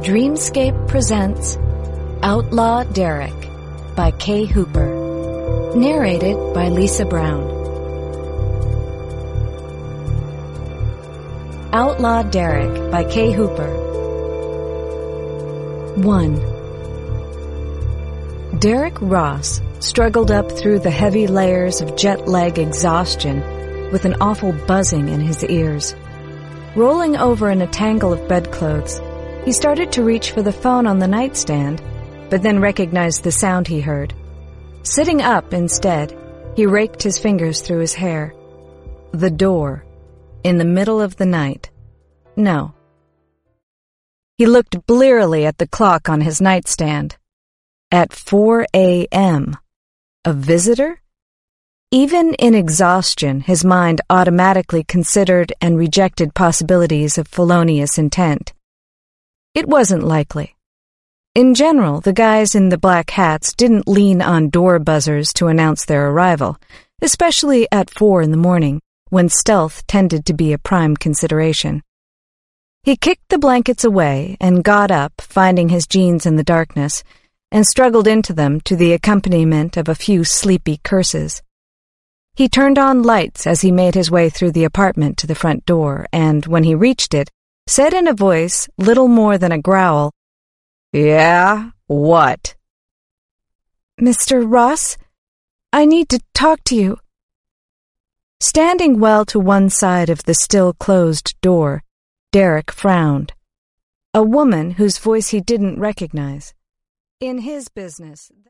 Dreamscape presents Outlaw Derek by Kay Hooper. Narrated by Lisa Brown. Outlaw Derek by Kay Hooper. 1. Derek Ross struggled up through the heavy layers of jet lag exhaustion with an awful buzzing in his ears. Rolling over in a tangle of bedclothes, he started to reach for the phone on the nightstand, but then recognized the sound he heard. Sitting up instead, he raked his fingers through his hair. The door. In the middle of the night. No. He looked blearily at the clock on his nightstand. At 4 a.m. A visitor? Even in exhaustion, his mind automatically considered and rejected possibilities of felonious intent. It wasn't likely. In general, the guys in the black hats didn't lean on door buzzers to announce their arrival, especially at 4 a.m, when stealth tended to be a prime consideration. He kicked the blankets away and got up, finding his jeans in the darkness, and struggled into them to the accompaniment of a few sleepy curses. He turned on lights as he made his way through the apartment to the front door, and when he reached it, said in a voice little more than a growl, "Yeah, what?" "Mr. Ross, I need to talk to you." Standing well to one side of the still-closed door, Derek frowned. A woman whose voice he didn't recognize. In his business...